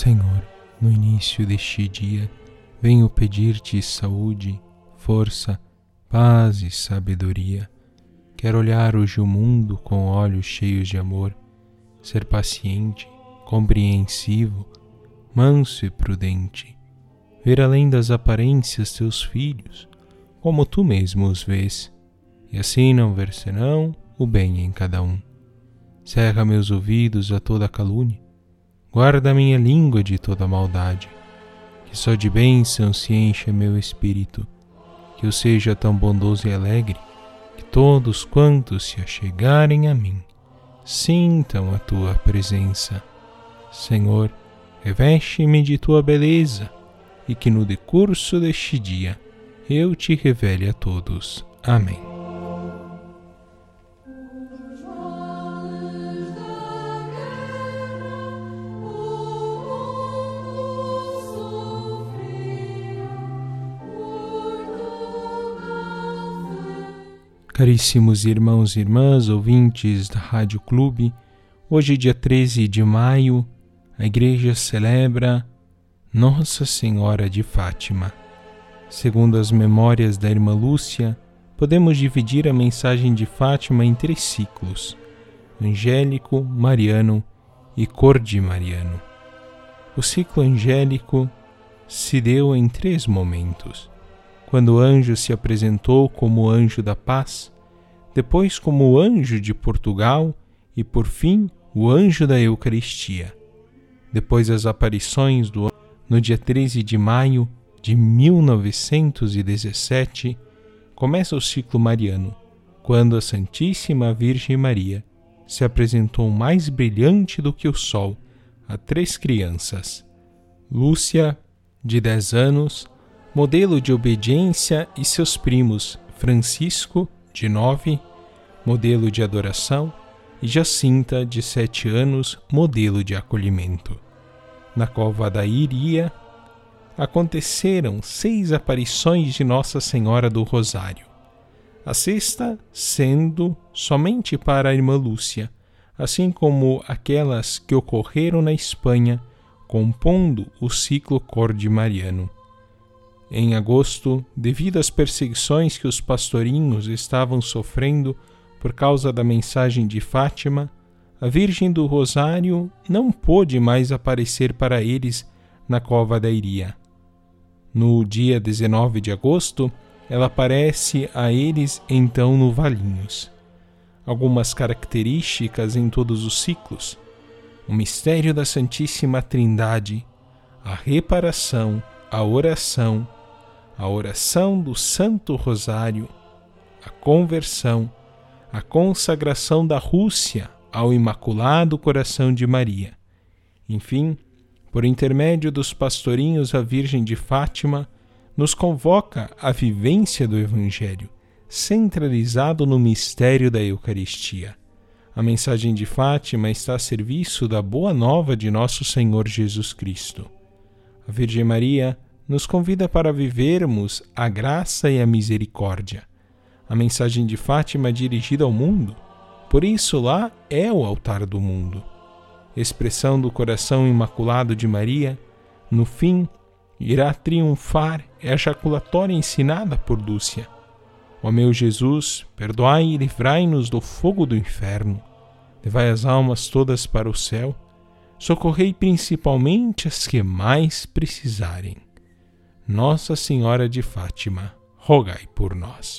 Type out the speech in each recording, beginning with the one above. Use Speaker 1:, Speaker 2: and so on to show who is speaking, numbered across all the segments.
Speaker 1: Senhor, no início deste dia, venho pedir-te saúde, força, paz e sabedoria. Quero olhar hoje o mundo com olhos cheios de amor, ser paciente, compreensivo, manso e prudente, ver além das aparências teus filhos, como tu mesmo os vês, e assim não ver senão o bem em cada um. Cerra meus ouvidos a toda calúnia, guarda minha língua de toda maldade, que só de bênção se encha meu espírito, que eu seja tão bondoso e alegre, que todos quantos se achegarem a mim, sintam a tua presença. Senhor, reveste-me de tua beleza, e que no decurso deste dia eu te revele a todos. Amém. Caríssimos irmãos e irmãs, ouvintes da Rádio Clube, hoje, dia 13 de maio, a Igreja celebra Nossa Senhora de Fátima. Segundo as memórias da irmã Lúcia, podemos dividir a mensagem de Fátima em 3 ciclos: angélico, mariano e cordimariano. O ciclo angélico se deu em 3 momentos: quando o anjo se apresentou como anjo da paz, depois como o anjo de Portugal e, por fim, o anjo da Eucaristia. Depois das aparições do anjo, no dia 13 de maio de 1917, começa o ciclo mariano, quando a Santíssima Virgem Maria se apresentou mais brilhante do que o sol a 3 crianças: Lúcia, de 10 anos, modelo de obediência, e seus primos Francisco, de 9, modelo de adoração, e Jacinta, de 7 anos, modelo de acolhimento. Na cova da Iria, aconteceram 6 aparições de Nossa Senhora do Rosário, a 6ª sendo somente para a irmã Lúcia, assim como aquelas que ocorreram na Espanha, compondo o ciclo cordimariano. Em agosto, devido às perseguições que os pastorinhos estavam sofrendo por causa da mensagem de Fátima, a Virgem do Rosário não pôde mais aparecer para eles na cova da Iria. No dia 19 de agosto, ela aparece a eles então no Valinhos. Algumas características em todos os ciclos: o mistério da Santíssima Trindade, a reparação, a oração do Santo Rosário, a conversão, a consagração da Rússia ao Imaculado Coração de Maria. Enfim, por intermédio dos pastorinhos, a Virgem de Fátima nos convoca à vivência do Evangelho, centralizado no mistério da Eucaristia. A mensagem de Fátima está a serviço da boa nova de nosso Senhor Jesus Cristo. A Virgem Maria nos convida para vivermos a graça e a misericórdia. A mensagem de Fátima é dirigida ao mundo, por isso lá é o altar do mundo. Expressão do coração imaculado de Maria, no fim, irá triunfar a ejaculatória ensinada por Lúcia. Ó meu Jesus, perdoai e livrai-nos do fogo do inferno, levai as almas todas para o céu, socorrei principalmente as que mais precisarem. Nossa Senhora de Fátima, rogai por nós.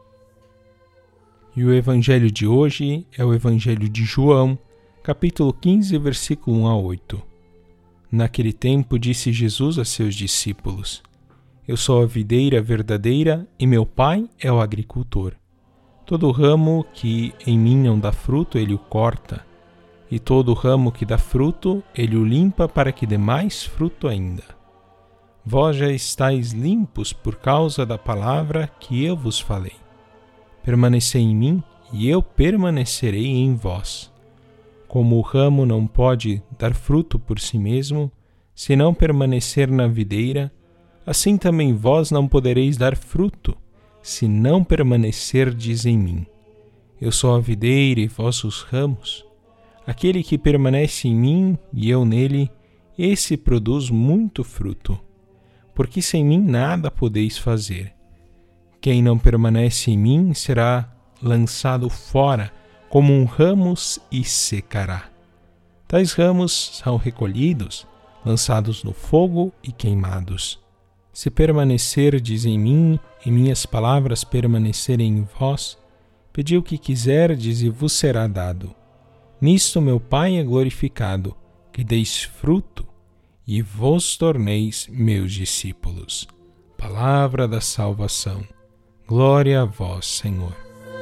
Speaker 1: E o Evangelho de hoje é o Evangelho de João, capítulo 15, versículo 1 a 8. Naquele tempo disse Jesus a seus discípulos: Eu sou a videira verdadeira e meu Pai é o agricultor. Todo ramo que em mim não dá fruto, ele o corta, e todo ramo que dá fruto, ele o limpa para que dê mais fruto ainda. Vós já estáis limpos por causa da palavra que eu vos falei. Permanecei em mim, e eu permanecerei em vós. Como o ramo não pode dar fruto por si mesmo, se não permanecer na videira, assim também vós não podereis dar fruto, se não permanecerdes em mim. Eu sou a videira e vós os ramos. Aquele que permanece em mim e eu nele, esse produz muito fruto, porque sem mim nada podeis fazer. Quem não permanece em mim será lançado fora como um ramo e secará. Tais ramos são recolhidos, lançados no fogo e queimados. Se permanecerdes em mim e minhas palavras permanecerem em vós, pedi o que quiserdes e vos será dado. Nisto meu Pai é glorificado, que deis fruto e vos torneis meus discípulos. Palavra da salvação. Glória a vós, Senhor.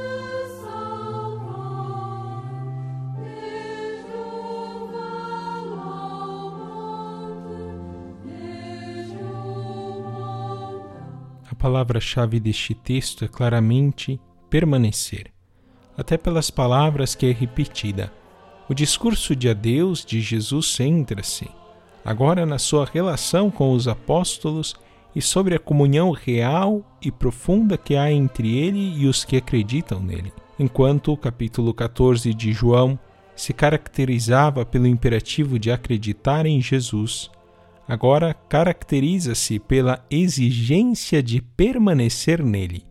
Speaker 1: A palavra-chave deste texto é claramente permanecer, até pelas palavras que é repetida. O discurso de adeus de Jesus centra-se agora na sua relação com os apóstolos e sobre a comunhão real e profunda que há entre ele e os que acreditam nele. Enquanto o capítulo 14 de João se caracterizava pelo imperativo de acreditar em Jesus, agora caracteriza-se pela exigência de permanecer nele.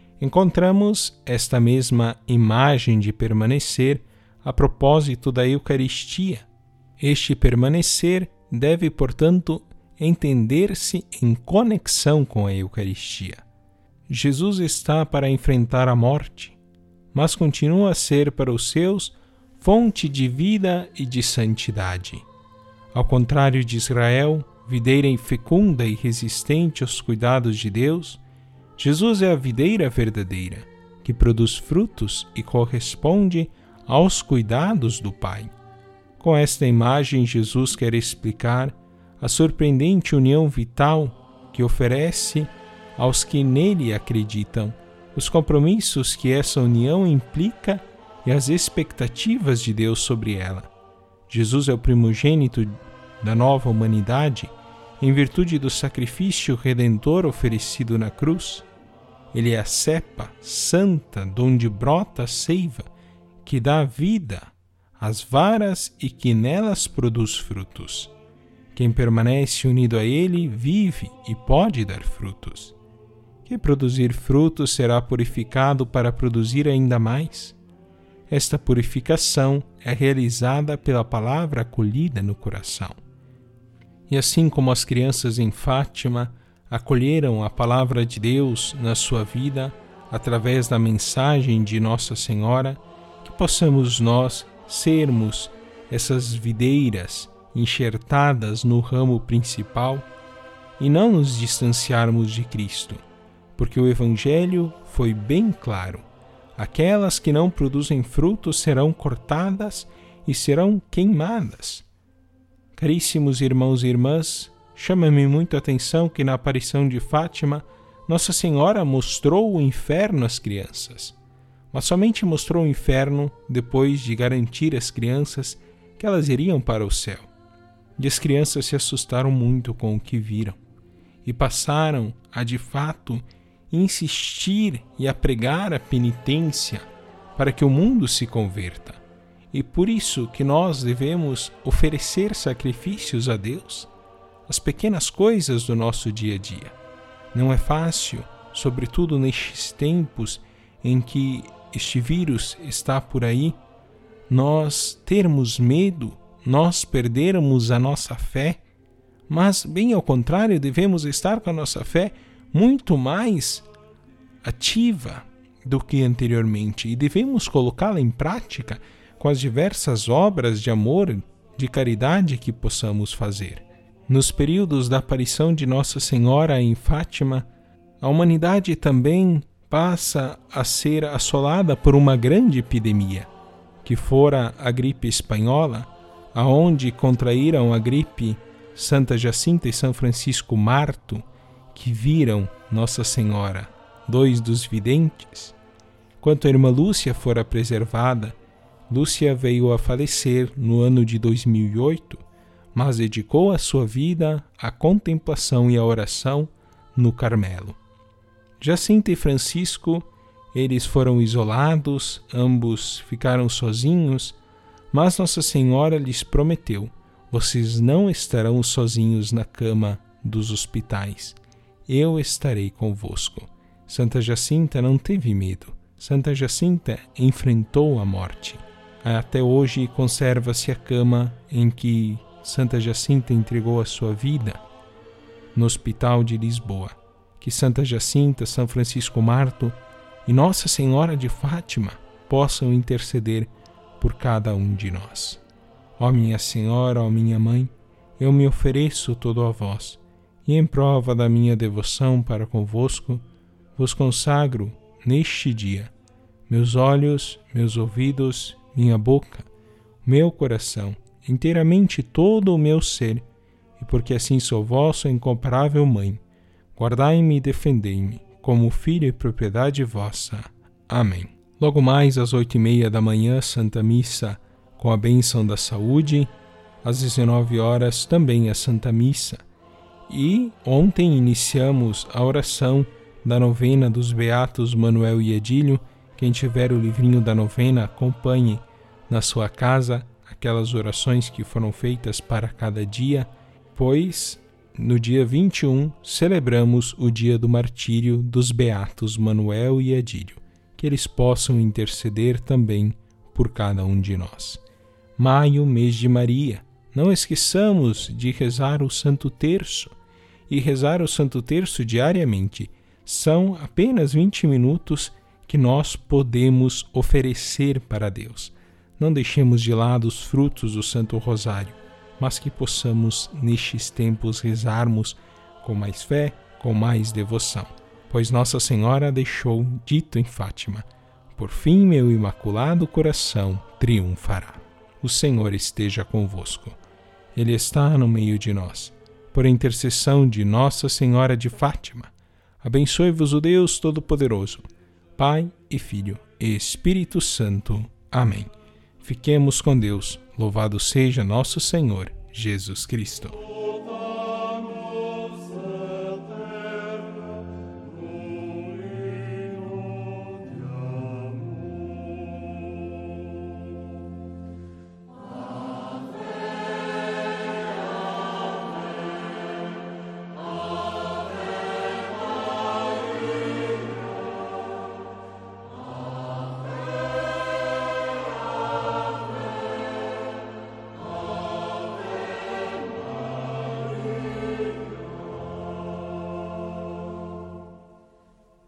Speaker 1: Encontramos esta mesma imagem de permanecer a propósito da Eucaristia. Este permanecer deve, portanto, entender-se em conexão com a Eucaristia. Jesus está para enfrentar a morte, mas continua a ser para os seus fonte de vida e de santidade. Ao contrário de Israel, videira fecunda e resistente aos cuidados de Deus, Jesus é a videira verdadeira, que produz frutos e corresponde aos cuidados do Pai. Com esta imagem, Jesus quer explicar a surpreendente união vital que oferece aos que nele acreditam, os compromissos que essa união implica e as expectativas de Deus sobre ela. Jesus é o primogênito da nova humanidade em virtude do sacrifício redentor oferecido na cruz. Ele é a cepa santa de onde brota a seiva que dá vida às varas e que nelas produz frutos. Quem permanece unido a ele vive e pode dar frutos. Quem produzir frutos será purificado para produzir ainda mais. Esta purificação é realizada pela palavra acolhida no coração. E assim como as crianças em Fátima acolheram a palavra de Deus na sua vida através da mensagem de Nossa Senhora, que possamos nós sermos essas videiras enxertadas no ramo principal e não nos distanciarmos de Cristo, porque o Evangelho foi bem claro. Aquelas que não produzem frutos serão cortadas e serão queimadas. Caríssimos irmãos e irmãs, chama-me muito a atenção que na aparição de Fátima, Nossa Senhora mostrou o inferno às crianças, mas somente mostrou o inferno depois de garantir às crianças que elas iriam para o céu. E as crianças se assustaram muito com o que viram e passaram a, de fato, insistir e a pregar a penitência para que o mundo se converta. E por isso que nós devemos oferecer sacrifícios a Deus, as pequenas coisas do nosso dia a dia. Não é fácil, sobretudo nestes tempos em que este vírus está por aí, nós termos medo, nós perdermos a nossa fé, mas bem ao contrário, devemos estar com a nossa fé muito mais ativa do que anteriormente e devemos colocá-la em prática com as diversas obras de amor, de caridade que possamos fazer. Nos períodos da aparição de Nossa Senhora em Fátima, a humanidade também passa a ser assolada por uma grande epidemia, que fora a gripe espanhola, aonde contraíram a gripe Santa Jacinta e São Francisco Marto, que viram Nossa Senhora, 2 dos videntes. Quanto a irmã Lúcia fora preservada, Lúcia veio a falecer no ano de 2008, mas dedicou a sua vida à contemplação e à oração no Carmelo. Jacinta e Francisco, eles foram isolados, ambos ficaram sozinhos, mas Nossa Senhora lhes prometeu vocês não estarão sozinhos na cama dos hospitais. Eu estarei convosco. Santa Jacinta não teve medo. Santa Jacinta enfrentou a morte. Até hoje conserva-se a cama em que Santa Jacinta entregou a sua vida, no Hospital de Lisboa. Que Santa Jacinta, São Francisco Marto e Nossa Senhora de Fátima possam interceder por cada um de nós. Ó minha Senhora, ó minha Mãe, eu me ofereço todo a vós, e em prova da minha devoção para convosco, vos consagro, neste dia, meus olhos, meus ouvidos, minha boca, meu coração, inteiramente todo o meu ser, e porque assim sou vossa incomparável Mãe, guardai-me e defendei-me, como filho e propriedade vossa. Amém. Logo mais às 8h30 da manhã, Santa Missa com a bênção da saúde. Às 19 horas também a Santa Missa. E ontem iniciamos a oração da novena dos Beatos Manuel e Edílio. Quem tiver o livrinho da novena, acompanhe na sua casa aquelas orações que foram feitas para cada dia, pois no dia 21 celebramos o dia do martírio dos Beatos Manuel e Edílio. Que eles possam interceder também por cada um de nós. Maio, mês de Maria. Não esqueçamos de rezar o Santo Terço. E rezar o Santo Terço diariamente. São apenas 20 minutos que nós podemos oferecer para Deus. Não deixemos de lado os frutos do Santo Rosário, mas que possamos, nestes tempos, rezarmos com mais fé, com mais devoção. Pois Nossa Senhora deixou dito em Fátima: por fim meu imaculado coração triunfará. O Senhor esteja convosco. Ele está no meio de nós. Por intercessão de Nossa Senhora de Fátima, abençoe-vos o Deus Todo-Poderoso, Pai e Filho e Espírito Santo. Amém. Fiquemos com Deus. Louvado seja nosso Senhor Jesus Cristo.